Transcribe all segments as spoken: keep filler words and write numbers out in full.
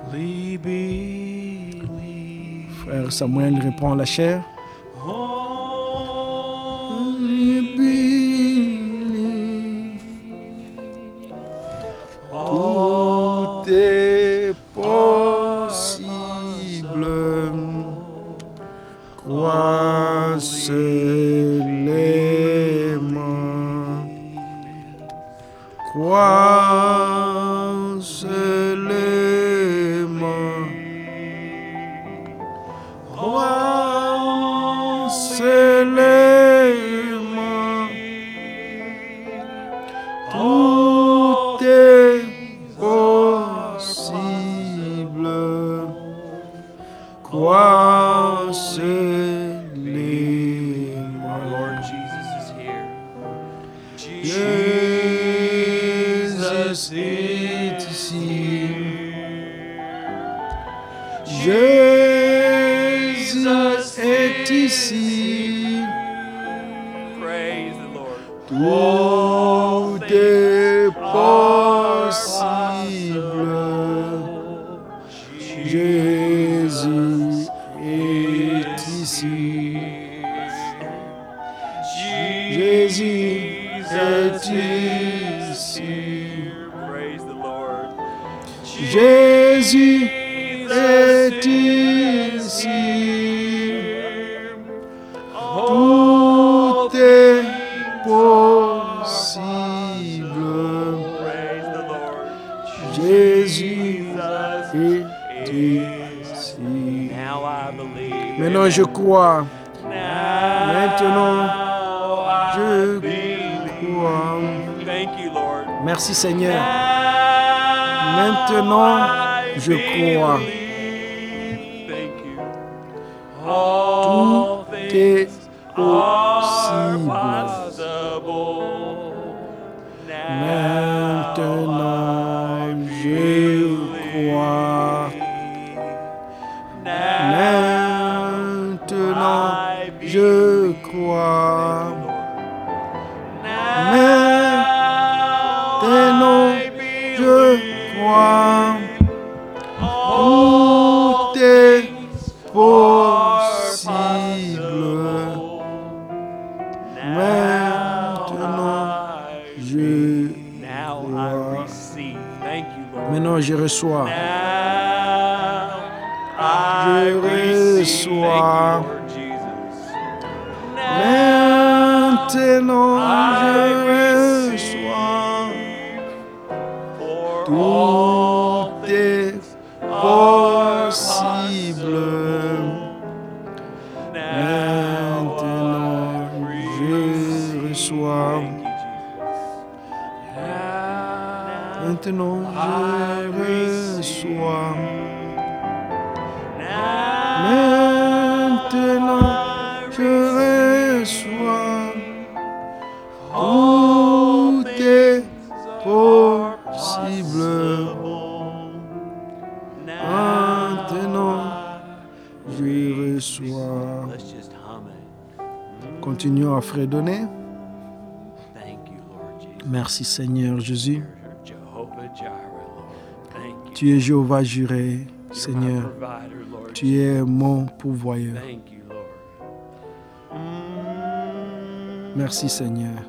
Frère Samuel répond à la chair. Tout est possible. Crois seulement. Crois seulement. Crois seulement. Tout est possible. Crois seulement. Our Lord Jesus is here. Jésus est ici. Jésus est ici. Praise the Lord. Tout est possible. Jésus est ici. Jésus est ici. Praise the Lord. Jésus est ici. Tout est possible. Praise the Lord. Jésus est ici. Now I believe. Maintenant je crois. Maintenant je crois. Thank you, Lord. Merci Seigneur. Maintenant je crois. Thank you. Tout est possible. Maintenant je crois. Maintenant je crois. Maintenant je crois. Tout est possible. Maintenant je crois. Maintenant je reçois. Je reçois. Maintenant je reçois. Tout est possible. Maintenant je reçois. Maintenant je reçois. Maintenant je reçois. Tout est possible. Maintenant je reçois. Continuons à fredonner. Merci Seigneur Jésus. Tu es Jéhovah Jireh, Seigneur. Tu es mon pourvoyeur. Merci Seigneur.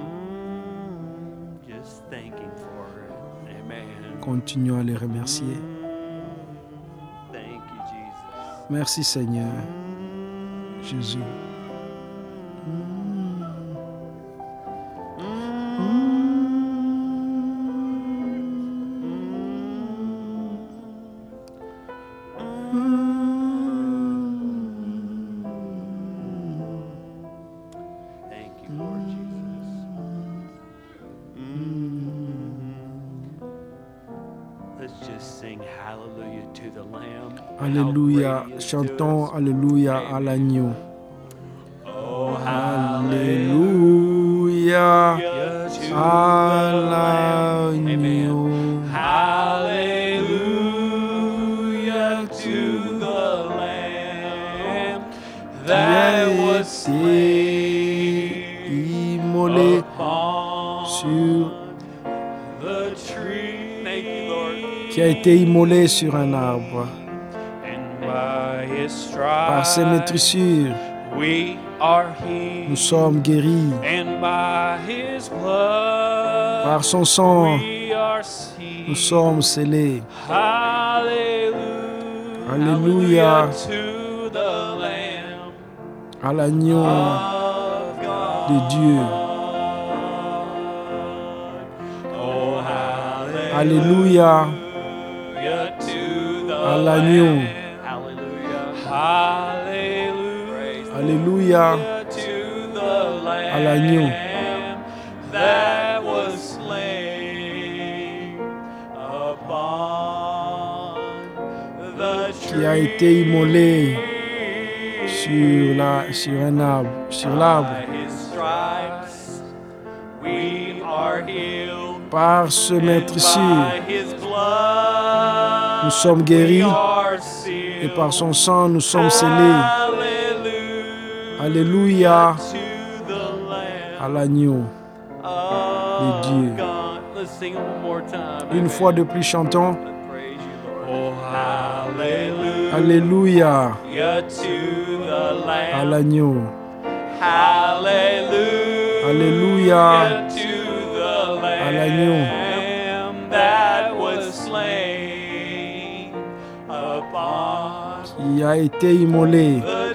Continuons à les remercier. Merci Seigneur Jésus. Alléluia, chantons Alléluia à l'agneau. Alléluia à l'agneau. Hallelujah to the Lamb that was immolé sur the tree. Thank you, Lord. qui a été immolé sur un arbre. And by his Par ses stripes meurtrissures, we are healed. nous sommes guéris. And by his blood Par son sang, we are sealed. nous sommes scellés. Hallelujah. Alléluia To the Lamb à l'agneau of God. de Dieu. Oh, Alléluia hallelujah to the à l'agneau. Lamb. Hallelujah. Alléluia To the Lamb à l'agneau that was slain upon the qui a été immolé sur, la, sur un arbre, sur l'arbre. By his stripes we are healed. Par ce meurtrissure, By his blood nous sommes guéris we are sealed. et par son sang, nous sommes scellés. Hallelujah. Alléluia To the Lamb à l'agneau de Dieu. God. Let's sing one more time. Une fois de plus, chantons. Praise you, Lord. Oh, hallelujah. Alléluia To the à Lamb. l'agneau. Hallelujah. Alléluia To the Lamb à l'agneau that was slain upon qui a été immolé the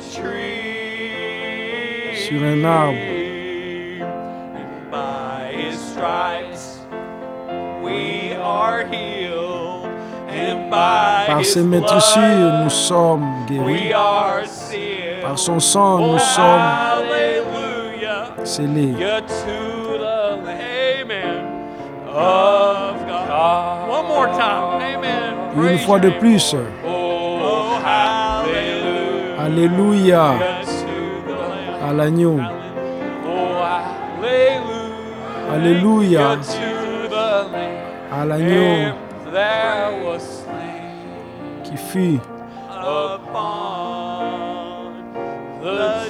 tree. sur un arbre. And by his stripes we are healed. And by Par his ses meurtrissures, blood nous sommes we guéris. are sealed. Par son sang, Oh, nous sommes hallelujah. scellés. Yeah, to the Amen of God. One more time. Amen. Une Praise fois de your name, plus, Lord. Oh, hallelujah. Alléluia Yeah, to the Lamb. à l'agneau. Oh, hallelujah. Alléluia Yeah, to the Lamb. à l'agneau And that was slain qui fut upon the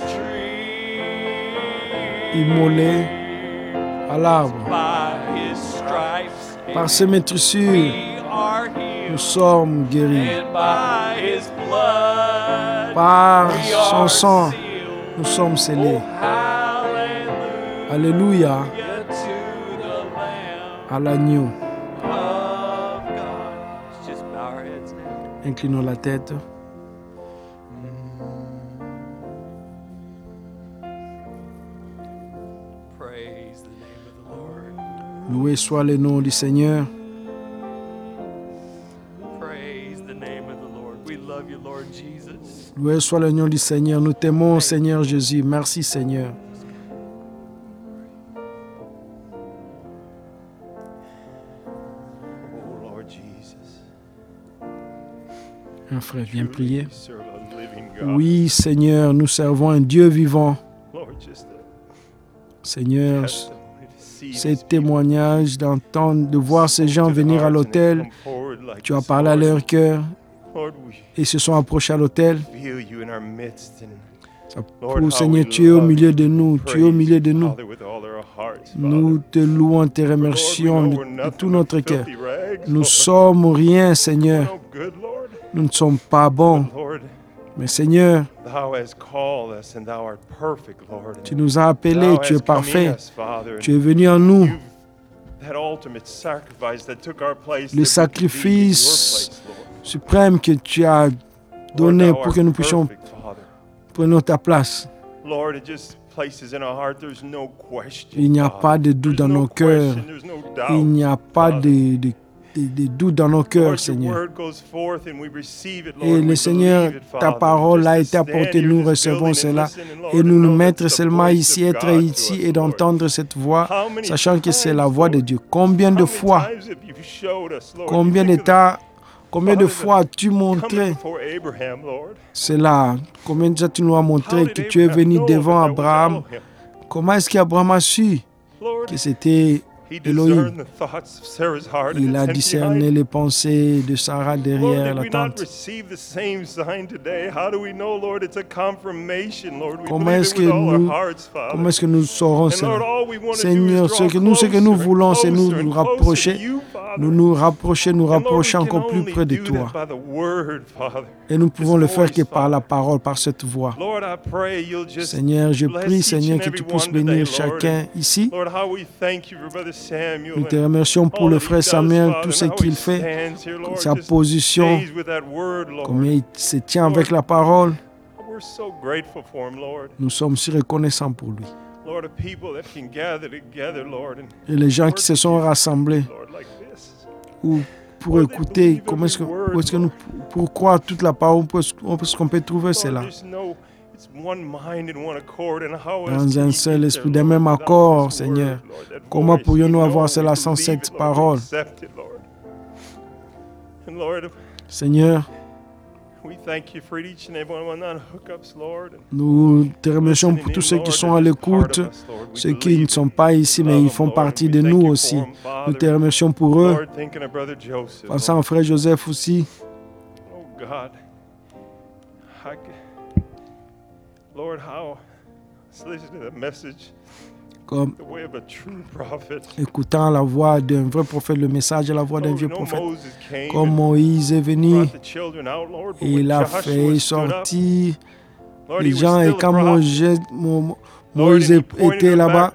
tree. immolé à l'arbre. By his stripes Par ses meurtrissures, we are nous healed. sommes guéris. And by his blood Par we son are sang, sealed. nous sommes scellés. Oh, hallelujah. Alléluia To the Lamb à l'agneau. of God. Let's just bow our heads now. Inclinons la tête. Praise the name of the Lord. Loué soit le nom du Seigneur. Praise the name of the Lord. We love you, Lord Jesus. Loué soit le nom du Seigneur. Nous t'aimons, Seigneur Jésus. Merci, Seigneur. Oh Lord Jesus, Un frère, viens prier. we serve a living God. Oui, Seigneur, nous servons un Dieu vivant. Lord, just a Seigneur, testimony to see ces these people témoignages, d'entendre, de voir ces gens to the venir à hearts and they l'autel. come forward like Tu as this, parlé à Lord. leur cœur Lord, we et se sont approchés à l'autel. feel you in our midst and Ça Lord, prouve, how Seigneur, we tu es au love milieu you de nous. and Tu es au praise milieu you, de nous. Father, with all our hearts, Nous Father. te louons, te For, Lord, we remercions know de, we're de nothing tout but notre cœur. filthy rags, Nous Lord. sommes rien, We're Seigneur. no good, Lord. Nous ne sommes pas bons. But Lord, Mais Seigneur, thou hast called us and thou art perfect, Lord. tu nous as appelés, Thou tu es hast come in parfait. us, Father, Tu es venu en nous. You've- that ultimate sacrifice that took our place, Le that we could be in your sacrifice place, Lord. suprême que tu as Lord, donné thou pour art que nous puissions perfect, Father. prendre ta place. Lord, it just places in our heart, there's no question, Il n'y a Father. pas de doute There's dans no nos cœurs. question, there's no doubt, Il n'y a pas Father. de, de, de, de doute dans nos cœurs, Lord, your Seigneur. word goes forth and we receive it, Lord. Et We le Seigneur, believe it, ta Father. parole Just a to été stand apportée, here nous in this recevons building and cela. listen, and Lord, Et nous and nous know mettre that's the seulement voice ici, of être God to ici us, et Lord. d'entendre cette voix, How many sachant que c'est times, la voix de Lord? Dieu. Combien de How many fois, times have you showed us, Lord? combien You think of d'états, combien de Father, fois as-tu coming montré before Abraham, Lord. cela? Combien de fois tu nous as How montré did que tu es Abraham venu know devant that that was Abraham? Elohim? Comment est-ce qu'Abraham a su Lord, que c'était Elohim. Il a discerné les pensées de Sarah derrière la tente. Comment est-ce que nous, comment est-ce que nous saurons cela? Seigneur, ce que nous, ce que nous voulons, c'est nous nous rapprocher, nous nous rapprocher, nous rapprocher encore plus près de toi. Et nous pouvons le faire que par la parole, par cette voix. Seigneur, je prie, Seigneur, que tu puisses bénir chacun ici. Nous te remercions pour le frère Samuel, tout ce qu'il fait, sa position, combien il se tient avec la parole. Nous sommes si reconnaissants pour lui. Et les gens qui se sont rassemblés ou pour écouter, comment est-ce que, où est-ce que nous, pour croire toute la parole, où est-ce qu'on peut trouver cela? Dans un seul esprit, d'un même accord, Seigneur. Comment pourrions-nous avoir cela sans cette parole? Seigneur, nous te remercions pour tous ceux qui sont à l'écoute, ceux qui ne sont pas ici, mais ils font partie de nous aussi. Nous te remercions pour eux. Pensons au frère Joseph aussi. Comme écoutant la voix d'un vrai prophète, le message et la voix d'un vieux prophète. Comme Moïse est venu, et il a fait sortir les gens, et quand Moïse, Moïse était là-bas,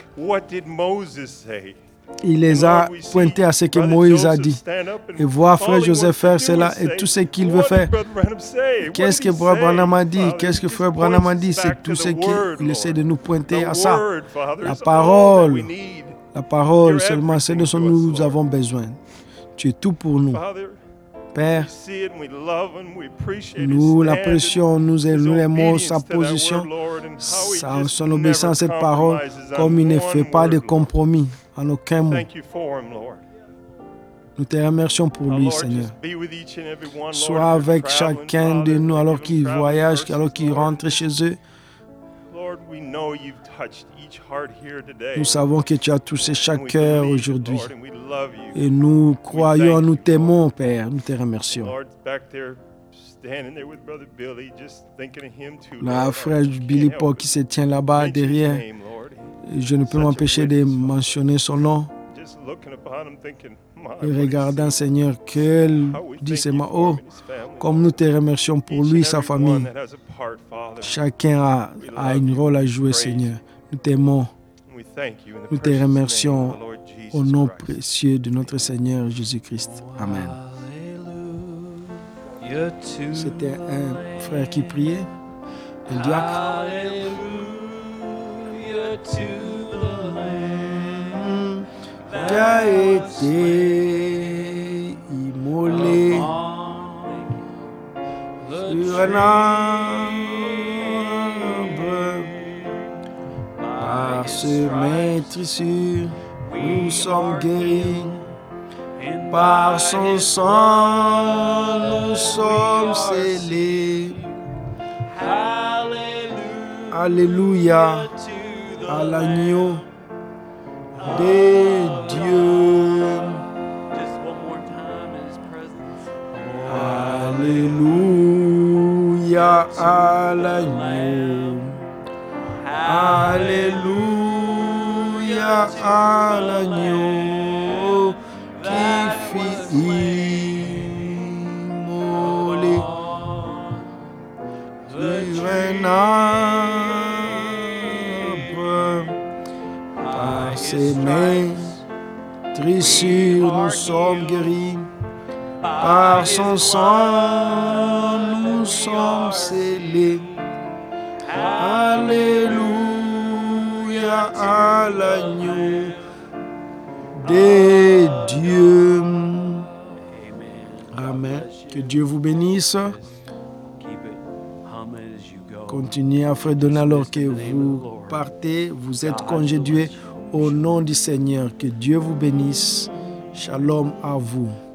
il les a pointés à ce que Moïse a dit. Et voir frère Joseph faire cela et tout ce qu'il veut faire. Qu'est-ce que frère Branham a dit? Qu'est-ce que frère Branham a dit? C'est tout ce qu'il essaie de nous pointer à ça. La parole. La parole seulement, c'est de ce dont nous avons besoin. Tu es tout pour nous. Père, nous l'apprécions, nous aimons sa position, sa, son obéissance à cette parole, comme il ne fait pas de compromis en aucun mot. Nous te remercions pour lui, Seigneur. Sois avec chacun de nous alors qu'ils voyagent, alors qu'ils rentrent chez eux. Nous savons que tu as touché chaque cœur aujourd'hui. Et nous croyons, nous t'aimons, Père. Nous te remercions. Là, frère Billy Paul qui se tient là-bas derrière. Je ne peux m'empêcher de mentionner son nom. Et regardant, Seigneur, qu'elle dit seulement, oh, comme nous te remercions pour lui, sa famille. Chacun a, a un rôle à jouer, Seigneur. Nous t'aimons. Nous te remercions au nom précieux de notre Seigneur Jésus-Christ. Amen. C'était un frère qui priait, un diacre. Qui a été immolé sur un arbre par ce maîtrissure, nous sommes guéris. Par son sang, nous sommes scellés. Alléluia à l'agneau de Dieu. Alléluia à l'agneau. Alléluia à l'agneau qui fut immolé sur un arbre. Par ses maîtrissures, nous sommes guéris. Par son sang, nous sommes scellés. Alléluia à l'agneau de Dieu. Amen. Que Dieu vous bénisse. Continuez à fredonner alors que vous partez, vous êtes congédiés au nom du Seigneur. Que Dieu vous bénisse. Shalom à vous.